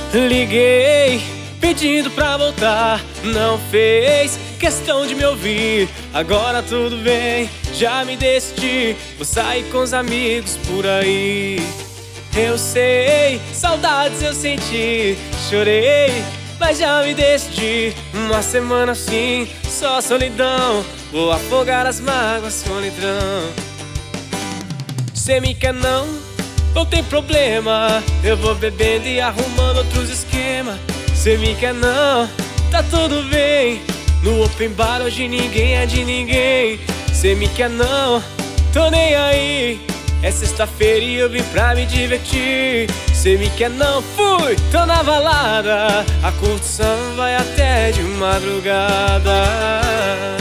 Liguei pedindo pra voltar, não fez questão de me ouvir. Agora tudo bem, já me decidi, vou sair com os amigos por aí. Eu sei, saudades eu senti, chorei, mas já me decidi. Uma semana assim, só solidão, vou afogar as mágoas com litrão. Cê me quer não tem problema, eu vou bebendo e arrumando outros esquemas. Cê me quer não, tá tudo bem, no open bar hoje ninguém é de ninguém. Cê me quer não, tô nem aí, é sexta-feira e eu vim pra me divertir. Cê me quer não, fui, tô na balada, a curtição vai até de madrugada.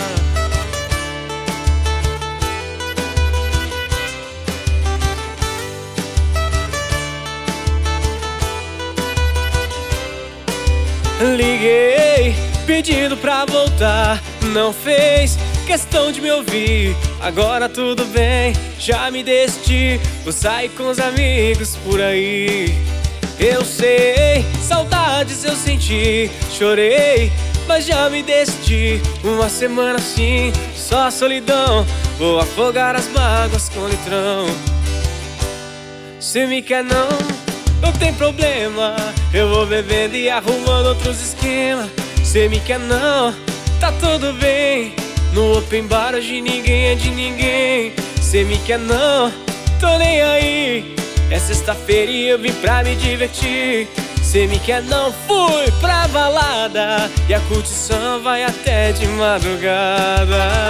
Liguei pedindo pra voltar, não fez questão de me ouvir. Agora tudo bem, já me decidi, vou sair com os amigos por aí. Eu sei, saudades eu senti, chorei, mas já me decidi. Uma semana assim, só solidão, vou afogar as mágoas com litrão. Se me quer não tem problema, eu vou bebendo e arrumando outros esquemas. Cê me quer não, tá tudo bem, no open bar hoje ninguém é de ninguém. Cê me quer não, tô nem aí, é sexta-feira e eu vim pra me divertir. Cê me quer não, fui pra balada, e a curtição vai até de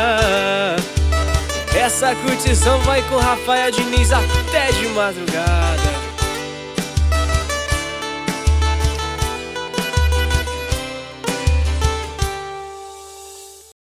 madrugada. Essa curtição vai com Rafael Diniz até de madrugada.